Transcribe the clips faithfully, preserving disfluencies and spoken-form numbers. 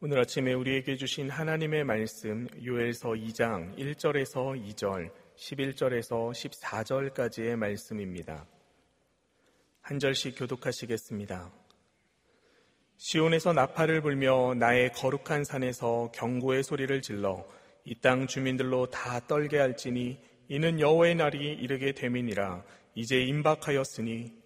오늘 아침에 우리에게 주신 하나님의 말씀 요엘서 이 장 일 절에서 이 절, 십일 절에서 십사 절까지의 말씀입니다. 한 절씩 교독하시겠습니다. 시온에서 나팔을 불며 나의 거룩한 산에서 경고의 소리를 질러 이 땅 주민들로 다 떨게 할지니 이는 여호와의 날이 이르게 됨이니라. 이제 임박하였으니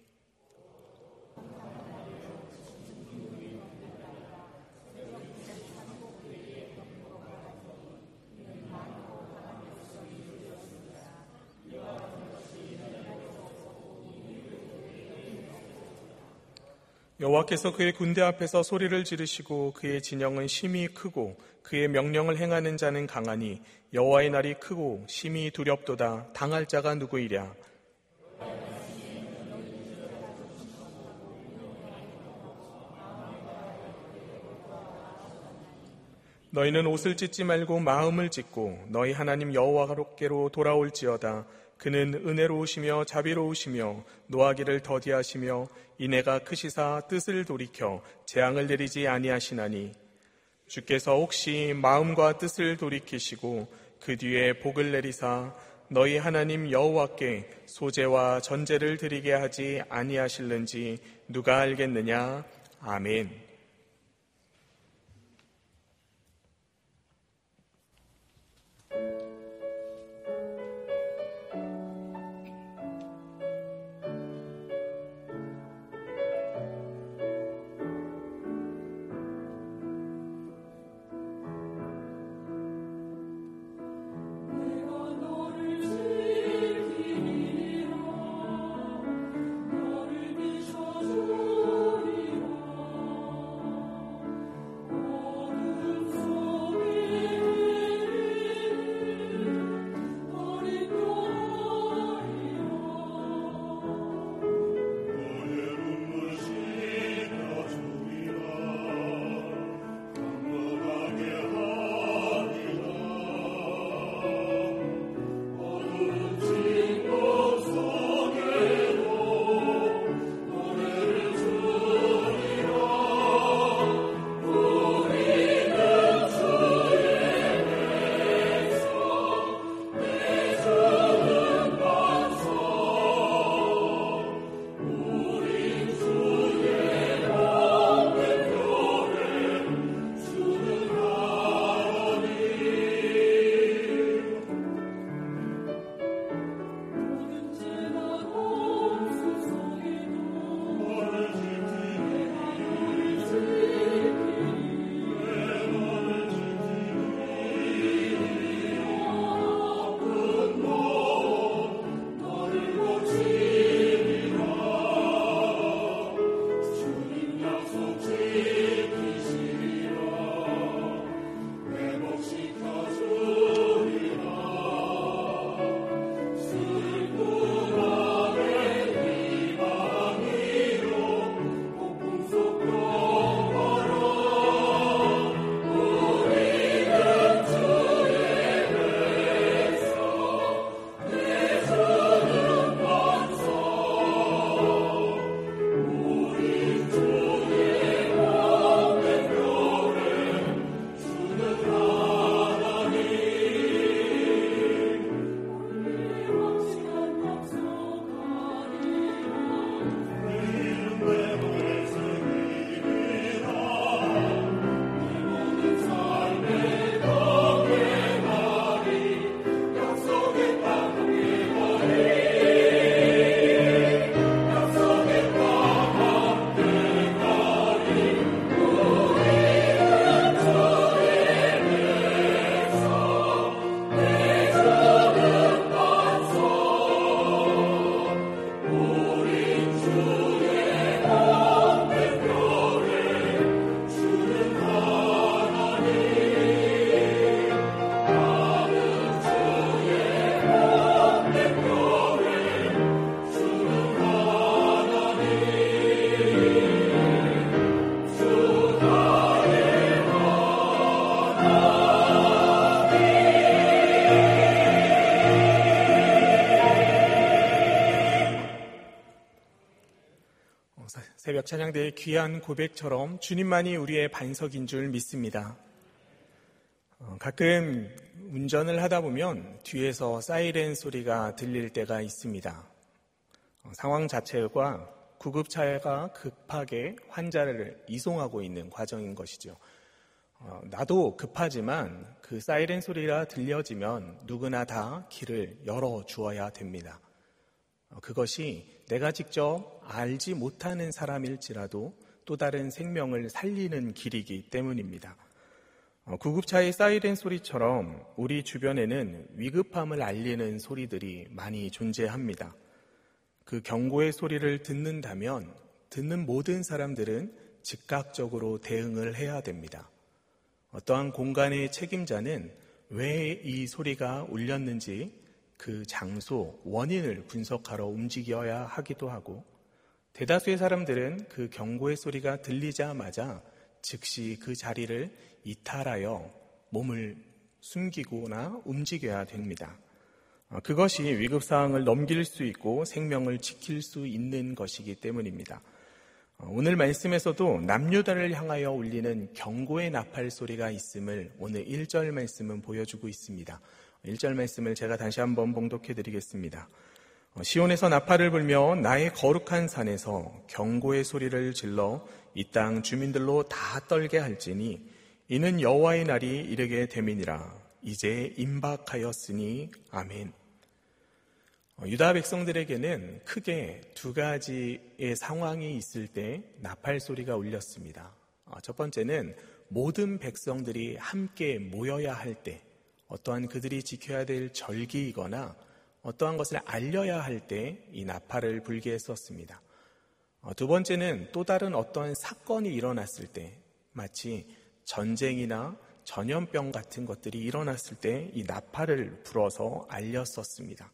여호와께서 그의 군대 앞에서 소리를 지르시고 그의 진영은 심히 크고 그의 명령을 행하는 자는 강하니 여호와의 날이 크고 심히 두렵도다. 당할 자가 누구이랴. 너희는 옷을 찢지 말고 마음을 찢고 너희 하나님 여호와께로 돌아올지어다. 그는 은혜로우시며 자비로우시며 노하기를 더디하시며 인애가 크시사 뜻을 돌이켜 재앙을 내리지 아니하시나니 주께서 혹시 마음과 뜻을 돌이키시고 그 뒤에 복을 내리사 너희 하나님 여호와께 소제와 전제를 드리게 하지 아니하실는지 누가 알겠느냐. 아멘. 찬양대의 귀한 고백처럼 주님만이 우리의 반석인 줄 믿습니다. 가끔 운전을 하다 보면 뒤에서 사이렌 소리가 들릴 때가 있습니다. 상황 자체가 구급차가 급하게 환자를 이송하고 있는 과정인 것이죠. 나도 급하지만 그 사이렌 소리가 들려지면 누구나 다 길을 열어주어야 됩니다. 그것이 내가 직접 알지 못하는 사람일지라도 또 다른 생명을 살리는 길이기 때문입니다. 구급차의 사이렌 소리처럼 우리 주변에는 위급함을 알리는 소리들이 많이 존재합니다. 그 경고의 소리를 듣는다면 듣는 모든 사람들은 즉각적으로 대응을 해야 됩니다. 어떠한 공간의 책임자는 왜 이 소리가 울렸는지 그 장소, 원인을 분석하러 움직여야 하기도 하고, 대다수의 사람들은 그 경고의 소리가 들리자마자 즉시 그 자리를 이탈하여 몸을 숨기거나 움직여야 됩니다. 그것이 위급상황을 넘길 수 있고 생명을 지킬 수 있는 것이기 때문입니다. 오늘 말씀에서도 남유다를 향하여 울리는 경고의 나팔 소리가 있음을 오늘 일 절 말씀은 보여주고 있습니다. 일 절 말씀을 제가 다시 한번 봉독해 드리겠습니다. 시온에서 나팔을 불며 나의 거룩한 산에서 경고의 소리를 질러 이 땅 주민들로 다 떨게 할지니 이는 여호와의 날이 이르게 됨이니라. 이제 임박하였으니 아멘. 유다 백성들에게는 크게 두 가지의 상황이 있을 때 나팔 소리가 울렸습니다. 첫 번째는 모든 백성들이 함께 모여야 할 때, 어떠한 그들이 지켜야 될 절기이거나 어떠한 것을 알려야 할 때 이 나팔을 불게 했었습니다. 두 번째는 또 다른 어떠한 사건이 일어났을 때, 마치 전쟁이나 전염병 같은 것들이 일어났을 때 이 나팔을 불어서 알렸었습니다.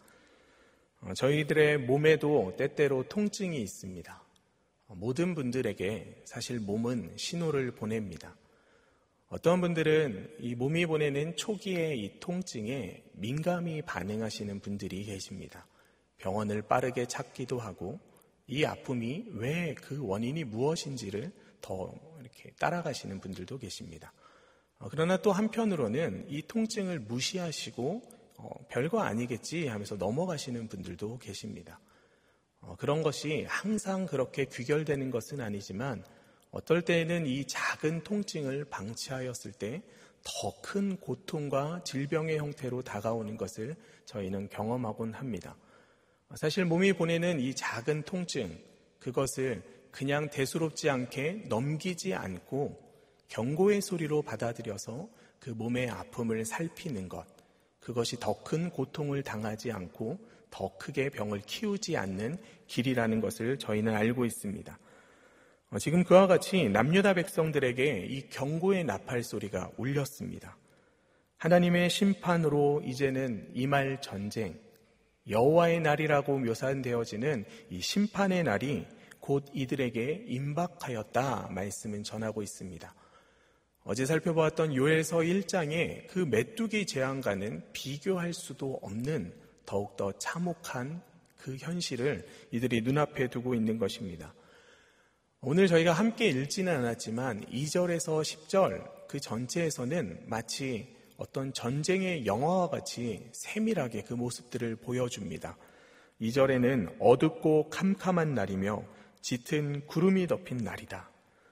저희들의 몸에도 때때로 통증이 있습니다. 모든 분들에게 사실 몸은 신호를 보냅니다. 어떤 분들은 이 몸이 보내는 초기의 이 통증에 민감히 반응하시는 분들이 계십니다. 병원을 빠르게 찾기도 하고 이 아픔이 왜 그 원인이 무엇인지를 더 이렇게 따라가시는 분들도 계십니다. 그러나 또 한편으로는 이 통증을 무시하시고 어, 별거 아니겠지 하면서 넘어가시는 분들도 계십니다. 어, 그런 것이 항상 그렇게 귀결되는 것은 아니지만 어떨 때에는 이 작은 통증을 방치하였을 때 더 큰 고통과 질병의 형태로 다가오는 것을 저희는 경험하곤 합니다. 사실 몸이 보내는 이 작은 통증, 그것을 그냥 대수롭지 않게 넘기지 않고 경고의 소리로 받아들여서 그 몸의 아픔을 살피는 것, 그것이 더 큰 고통을 당하지 않고 더 크게 병을 키우지 않는 길이라는 것을 저희는 알고 있습니다. 지금 그와 같이 남유다 백성들에게 이 경고의 나팔 소리가 울렸습니다. 하나님의 심판으로 이제는 임할 전쟁, 여호와의 날이라고 묘사되어지는 이 심판의 날이 곧 이들에게 임박하였다 말씀은 전하고 있습니다. 어제 살펴보았던 요엘서 일 장의 그 메뚜기 재앙과는 비교할 수도 없는 더욱더 참혹한 그 현실을 이들이 눈앞에 두고 있는 것입니다. 오늘 저희가 함께 읽지는 않았지만 이 절에서 십 절 그 전체에서는 마치 어떤 전쟁의 영화와 같이 세밀하게 그 모습들을 보여줍니다. 이 절에는 어둡고 캄캄한 날이며 짙은 구름이 덮인 날이다.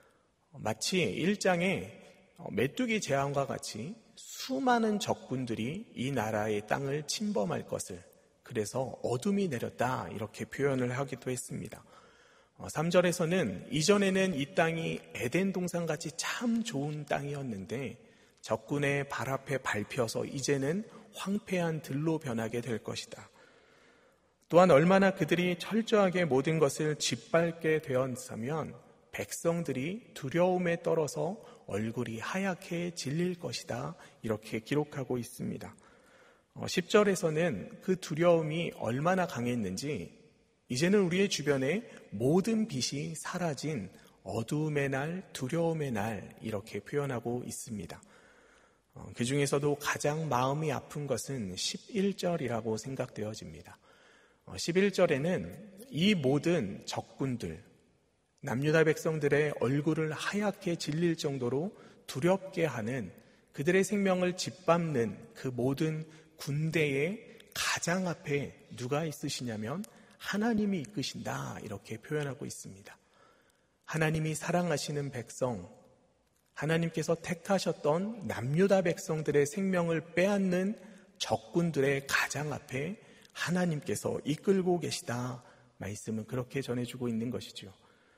마치 일 장에 메뚜기 재앙과 같이 수많은 적군들이 이 나라의 땅을 침범할 것을, 그래서 어둠이 내렸다 이렇게 표현을 하기도 했습니다. 삼 절에서는 이전에는 이 땅이 에덴 동산같이 참 좋은 땅이었는데 적군의 발 앞에 밟혀서 이제는 황폐한 들로 변하게 될 것이다. 또한 얼마나 그들이 철저하게 모든 것을 짓밟게 되었으면 백성들이 두려움에 떨어서 얼굴이 하얗게 질릴 것이다 이렇게 기록하고 있습니다. 십 절에서는 그 두려움이 얼마나 강했는지 이제는 우리의 주변에 모든 빛이 사라진 어두움의 날, 두려움의 날 이렇게 표현하고 있습니다. 그 중에서도 가장 마음이 아픈 것은 십일 절이라고 생각되어집니다. 십일 절에는 이 모든 적군들, 남유다 백성들의 얼굴을 하얗게 질릴 정도로 두렵게 하는, 그들의 생명을 짓밟는 그 모든 군대의 가장 앞에 누가 있으시냐면 하나님이 이끄신다, 이렇게 표현하고 있습니다. 하나님이 사랑하시는 백성, 하나님께서 택하셨던 남유다 백성들의 생명을 빼앗는 적군들의 가장 앞에 하나님께서 이끌고 계시다, 말씀은 그렇게 전해주고 있는 것이죠.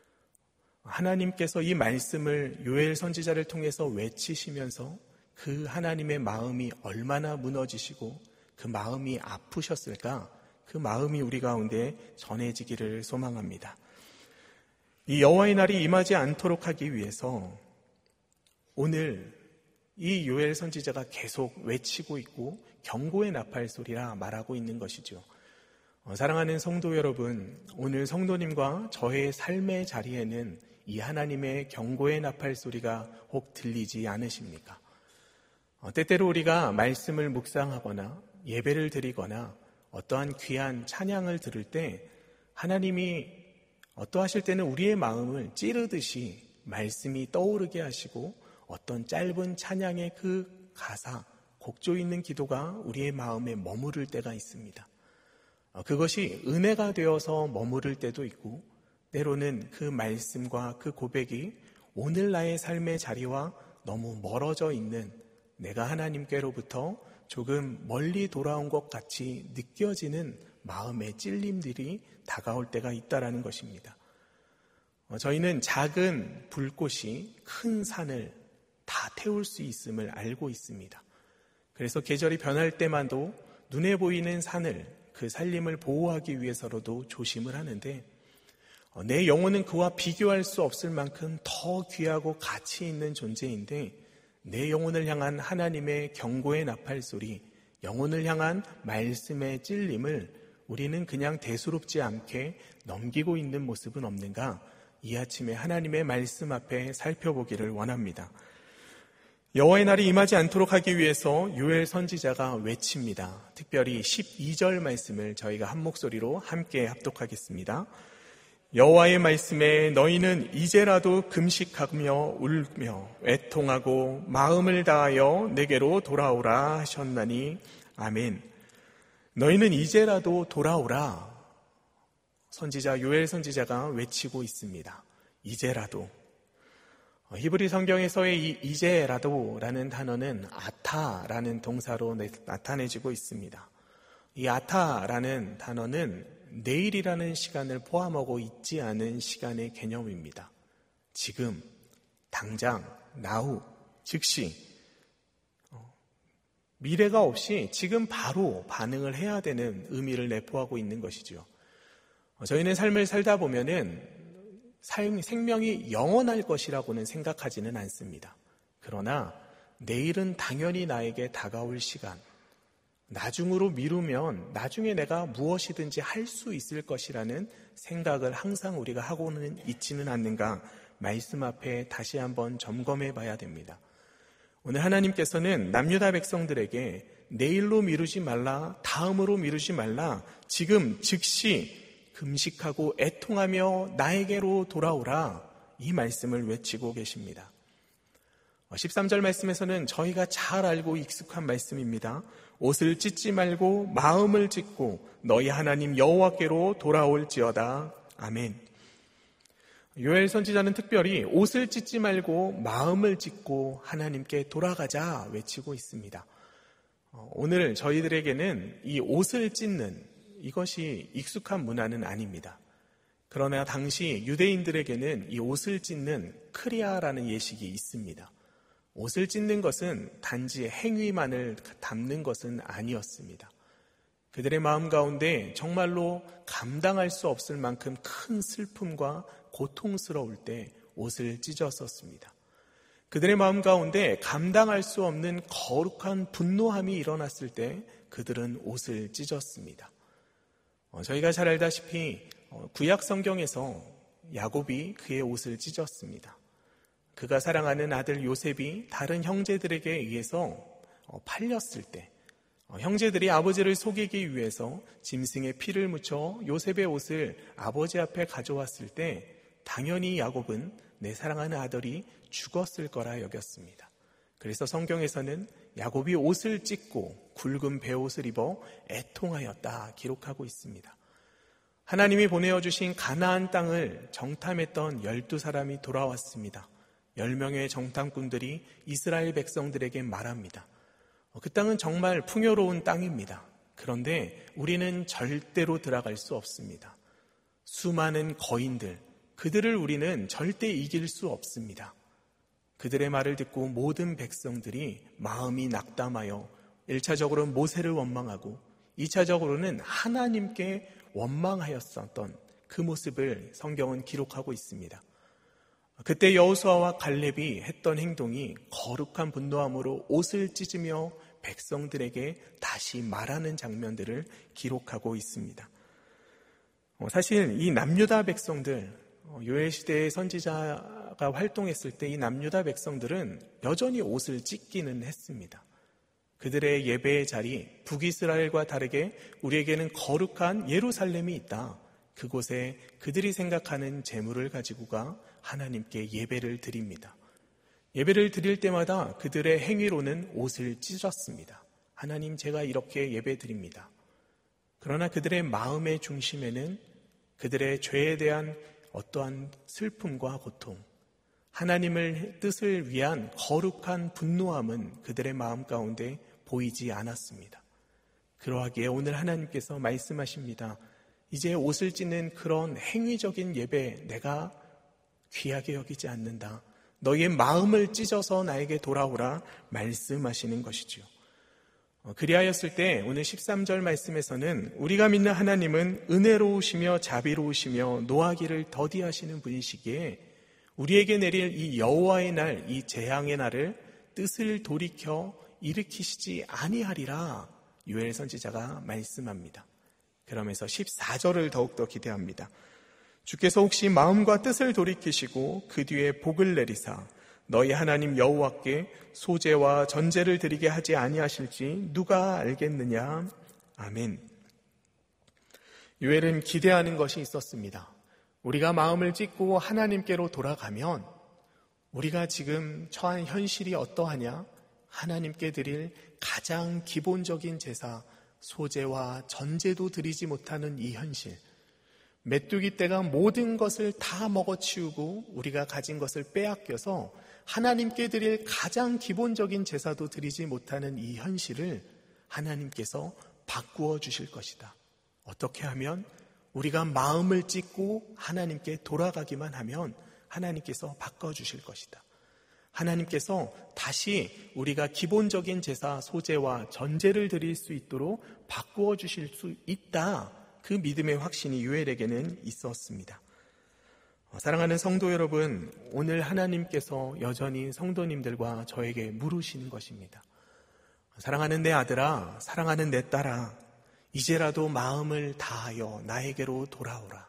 하나님께서 이 말씀을 요엘 선지자를 통해서 외치시면서 그 하나님의 마음이 얼마나 무너지시고 그 마음이 아프셨을까, 그 마음이 우리 가운데 전해지기를 소망합니다. 이 여호와의 날이 임하지 않도록 하기 위해서 오늘 이 요엘 선지자가 계속 외치고 있고 경고의 나팔 소리라 말하고 있는 것이죠. 어, 사랑하는 성도 여러분, 오늘 성도님과 저의 삶의 자리에는 이 하나님의 경고의 나팔 소리가 혹 들리지 않으십니까? 어, 때때로 우리가 말씀을 묵상하거나 예배를 드리거나 어떠한 귀한 찬양을 들을 때 하나님이 어떠하실 때는 우리의 마음을 찌르듯이 말씀이 떠오르게 하시고 어떤 짧은 찬양의 그 가사, 곡조 있는 기도가 우리의 마음에 머무를 때가 있습니다. 그것이 은혜가 되어서 머무를 때도 있고, 때로는 그 말씀과 그 고백이 오늘 나의 삶의 자리와 너무 멀어져 있는, 내가 하나님께로부터 조금 멀리 돌아온 것 같이 느껴지는 마음의 찔림들이 다가올 때가 있다라는 것입니다. 저희는 작은 불꽃이 큰 산을 다 태울 수 있음을 알고 있습니다. 그래서 계절이 변할 때만도 눈에 보이는 산을, 그 산림을 보호하기 위해서로도 조심을 하는데, 내 영혼은 그와 비교할 수 없을 만큼 더 귀하고 가치 있는 존재인데, 내 영혼을 향한 하나님의 경고의 나팔 소리, 영혼을 향한 말씀의 찔림을 우리는 그냥 대수롭지 않게 넘기고 있는 모습은 없는가? 이 아침에 하나님의 말씀 앞에 살펴보기를 원합니다. 여호와의 날이 임하지 않도록 하기 위해서 요엘 선지자가 외칩니다. 특별히 십이 절 말씀을 저희가 한 목소리로 함께 합독하겠습니다. 여호와의 말씀에 너희는 이제라도 금식하며 울며 애통하고 마음을 다하여 내게로 돌아오라 하셨나니 아멘. 너희는 이제라도 돌아오라. 선지자 요엘 선지자가 외치고 있습니다. 이제라도. 히브리 성경에서의 이 이제라도라는 단어는 아타라는 동사로 나타내지고 있습니다. 이 아타라는 단어는 내일이라는 시간을 포함하고 있지 않은 시간의 개념입니다. 지금, 당장, 나후, 즉시, 미래가 없이 지금 바로 반응을 해야 되는 의미를 내포하고 있는 것이죠. 저희는 삶을 살다 보면은 삶, 생명이 영원할 것이라고는 생각하지는 않습니다. 그러나 내일은 당연히 나에게 다가올 시간, 나중으로 미루면 나중에 내가 무엇이든지 할 수 있을 것이라는 생각을 항상 우리가 하고는 있지는 않는가, 말씀 앞에 다시 한번 점검해 봐야 됩니다. 오늘 하나님께서는 남유다 백성들에게 내일로 미루지 말라, 다음으로 미루지 말라, 지금 즉시 금식하고 애통하며 나에게로 돌아오라, 이 말씀을 외치고 계십니다. 십삼 절 말씀에서는 저희가 잘 알고 익숙한 말씀입니다. 옷을 찢지 말고 마음을 찢고 너희 하나님 여호와께로 돌아올지어다. 아멘. 요엘 선지자는 특별히 옷을 찢지 말고 마음을 찢고 하나님께 돌아가자 외치고 있습니다. 오늘 저희들에게는 이 옷을 찢는 이것이 익숙한 문화는 아닙니다. 그러나 당시 유대인들에게는 이 옷을 찢는 크리아라는 예식이 있습니다. 옷을 찢는 것은 단지 행위만을 담는 것은 아니었습니다. 그들의 마음 가운데 정말로 감당할 수 없을 만큼 큰 슬픔과 고통스러울 때 옷을 찢었었습니다. 그들의 마음 가운데 감당할 수 없는 거룩한 분노함이 일어났을 때 그들은 옷을 찢었습니다. 저희가 잘 알다시피 구약 성경에서 야곱이 그의 옷을 찢었습니다. 그가 사랑하는 아들 요셉이 다른 형제들에게 의해서 팔렸을 때, 형제들이 아버지를 속이기 위해서 짐승의 피를 묻혀 요셉의 옷을 아버지 앞에 가져왔을 때 당연히 야곱은 내 사랑하는 아들이 죽었을 거라 여겼습니다. 그래서 성경에서는 야곱이 옷을 찢고 굵은 베옷을 입어 애통하였다 기록하고 있습니다. 하나님이 보내어 주신 가나안 땅을 정탐했던 열두 사람이 돌아왔습니다. 열 명의 정탐꾼들이 이스라엘 백성들에게 말합니다. 그 땅은 정말 풍요로운 땅입니다. 그런데 우리는 절대로 들어갈 수 없습니다. 수많은 거인들, 그들을 우리는 절대 이길 수 없습니다. 그들의 말을 듣고 모든 백성들이 마음이 낙담하여 일 차적으로 모세를 원망하고 이 차적으로는 하나님께 원망하였었던 그 모습을 성경은 기록하고 있습니다. 그때 여호수아와 갈렙이 했던 행동이 거룩한 분노함으로 옷을 찢으며 백성들에게 다시 말하는 장면들을 기록하고 있습니다. 사실 이 남유다 백성들, 요엘 시대의 선지자가 활동했을 때 이 남유다 백성들은 여전히 옷을 찢기는 했습니다. 그들의 예배의 자리, 북이스라엘과 다르게 우리에게는 거룩한 예루살렘이 있다. 그곳에 그들이 생각하는 재물을 가지고 가 하나님께 예배를 드립니다. 예배를 드릴 때마다 그들의 행위로는 옷을 찢었습니다. 하나님, 제가 이렇게 예배 드립니다. 그러나 그들의 마음의 중심에는 그들의 죄에 대한 어떠한 슬픔과 고통, 하나님의 뜻을 위한 거룩한 분노함은 그들의 마음 가운데 보이지 않았습니다. 그러하기에 오늘 하나님께서 말씀하십니다. 이제 옷을 찢는 그런 행위적인 예배 내가 귀하게 여기지 않는다. 너희의 마음을 찢어서 나에게 돌아오라 말씀하시는 것이지요. 그리하였을 때 오늘 십삼 절 말씀에서는 우리가 믿는 하나님은 은혜로우시며 자비로우시며 노하기를 더디하시는 분이시기에 우리에게 내릴 이 여호와의 날, 이 재앙의 날을 뜻을 돌이켜 일으키시지 아니하리라 요엘 선지자가 말씀합니다. 그러면서 십사 절을 더욱더 기대합니다. 주께서 혹시 마음과 뜻을 돌이키시고 그 뒤에 복을 내리사 너희 하나님 여호와께 소제와 전제를 드리게 하지 아니하실지 누가 알겠느냐. 아멘. 요엘은 기대하는 것이 있었습니다. 우리가 마음을 찢고 하나님께로 돌아가면 우리가 지금 처한 현실이 어떠하냐? 하나님께 드릴 가장 기본적인 제사, 소제와 전제도 드리지 못하는 이 현실, 메뚜기 떼가 모든 것을 다 먹어치우고 우리가 가진 것을 빼앗겨서 하나님께 드릴 가장 기본적인 제사도 드리지 못하는 이 현실을 하나님께서 바꾸어 주실 것이다. 어떻게 하면? 우리가 마음을 찢고 하나님께 돌아가기만 하면 하나님께서 바꿔주실 것이다. 하나님께서 다시 우리가 기본적인 제사, 소제와 전제를 드릴 수 있도록 바꾸어 주실 수 있다. 그 믿음의 확신이 요엘에게는 있었습니다. 사랑하는 성도 여러분, 오늘 하나님께서 여전히 성도님들과 저에게 물으시는 것입니다. 사랑하는 내 아들아, 사랑하는 내 딸아, 이제라도 마음을 다하여 나에게로 돌아오라.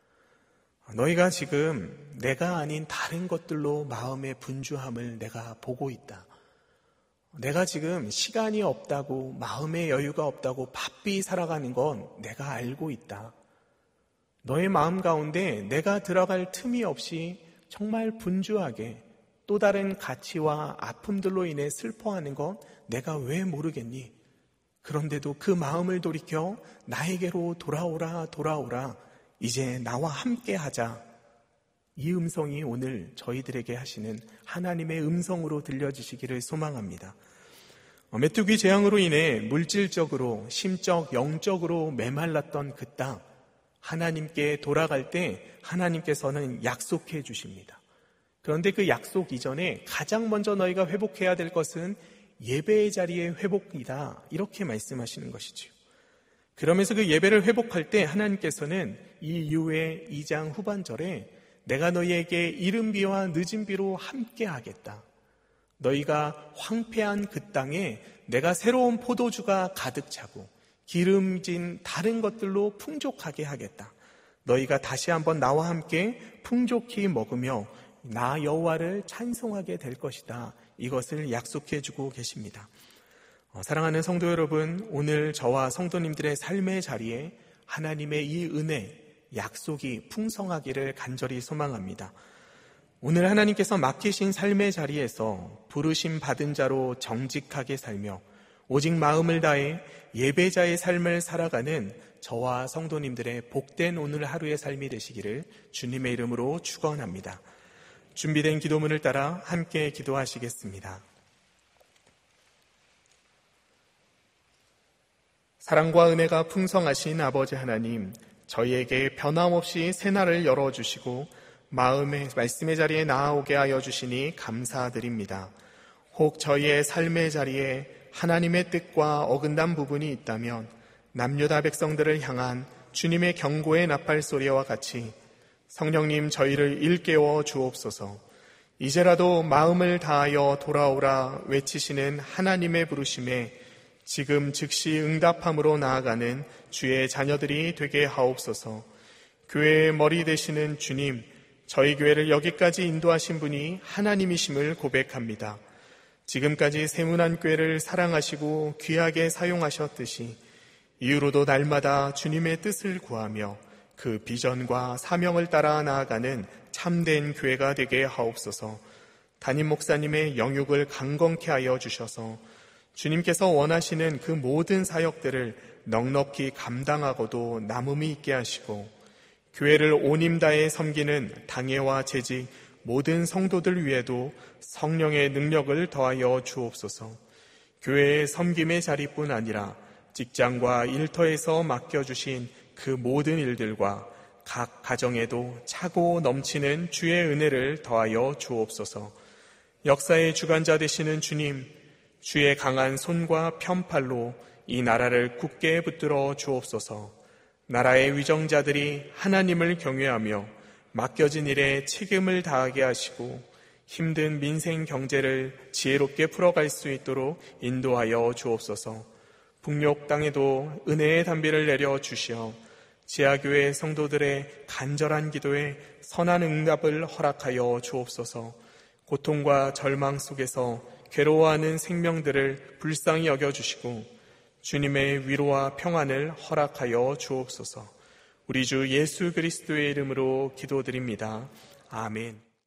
너희가 지금 내가 아닌 다른 것들로 마음의 분주함을 내가 보고 있다. 내가 지금 시간이 없다고, 마음의 여유가 없다고 바삐 살아가는 건 내가 알고 있다. 너의 마음 가운데 내가 들어갈 틈이 없이 정말 분주하게 또 다른 가치와 아픔들로 인해 슬퍼하는 건 내가 왜 모르겠니? 그런데도 그 마음을 돌이켜 나에게로 돌아오라 돌아오라, 이제 나와 함께 하자. 이 음성이 오늘 저희들에게 하시는 하나님의 음성으로 들려지시기를 소망합니다. 메뚜기 재앙으로 인해 물질적으로, 심적, 영적으로 메말랐던 그 땅, 하나님께 돌아갈 때 하나님께서는 약속해 주십니다. 그런데 그 약속 이전에 가장 먼저 너희가 회복해야 될 것은 예배의 자리의 회복이다. 이렇게 말씀하시는 것이지요. 그러면서 그 예배를 회복할 때 하나님께서는 이 이후에 이 장 후반절에 내가 너희에게 이른 비와 늦은 비로 함께 하겠다. 너희가 황폐한 그 땅에 내가 새로운 포도주가 가득 차고 기름진 다른 것들로 풍족하게 하겠다. 너희가 다시 한번 나와 함께 풍족히 먹으며 나 여호와를 찬송하게 될 것이다. 이것을 약속해 주고 계십니다. 사랑하는 성도 여러분, 오늘 저와 성도님들의 삶의 자리에 하나님의 이 은혜, 약속이 풍성하기를 간절히 소망합니다. 오늘 하나님께서 맡기신 삶의 자리에서 부르심 받은 자로 정직하게 살며 오직 마음을 다해 예배자의 삶을 살아가는 저와 성도님들의 복된 오늘 하루의 삶이 되시기를 주님의 이름으로 축원합니다. 준비된 기도문을 따라 함께 기도하시겠습니다. 사랑과 은혜가 풍성하신 아버지 하나님, 저희에게 변함없이 새날을 열어주시고 마음의 말씀의 자리에 나아오게 하여 주시니 감사드립니다. 혹 저희의 삶의 자리에 하나님의 뜻과 어긋난 부분이 있다면 남유다 백성들을 향한 주님의 경고의 나팔소리와 같이 성령님 저희를 일깨워 주옵소서. 이제라도 마음을 다하여 돌아오라 외치시는 하나님의 부르심에 지금 즉시 응답함으로 나아가는 주의 자녀들이 되게 하옵소서. 교회의 머리 되시는 주님, 저희 교회를 여기까지 인도하신 분이 하나님이심을 고백합니다. 지금까지 세문안교회를 사랑하시고 귀하게 사용하셨듯이 이후로도 날마다 주님의 뜻을 구하며 그 비전과 사명을 따라 나아가는 참된 교회가 되게 하옵소서. 담임 목사님의 영육을 강건케 하여 주셔서 주님께서 원하시는 그 모든 사역들을 넉넉히 감당하고도 남음이 있게 하시고 교회를 온힘 다해 섬기는 당회와 재직 모든 성도들 위에도 성령의 능력을 더하여 주옵소서. 교회의 섬김의 자리뿐 아니라 직장과 일터에서 맡겨주신 그 모든 일들과 각 가정에도 차고 넘치는 주의 은혜를 더하여 주옵소서. 역사의 주관자 되시는 주님, 주의 강한 손과 편팔로 이 나라를 굳게 붙들어 주옵소서. 나라의 위정자들이 하나님을 경외하며 맡겨진 일에 책임을 다하게 하시고 힘든 민생 경제를 지혜롭게 풀어갈 수 있도록 인도하여 주옵소서. 북녘 땅에도 은혜의 단비를 내려 주시어 지하교회 성도들의 간절한 기도에 선한 응답을 허락하여 주옵소서. 고통과 절망 속에서 괴로워하는 생명들을 불쌍히 여겨주시고 주님의 위로와 평안을 허락하여 주옵소서. 우리 주 예수 그리스도의 이름으로 기도드립니다. 아멘.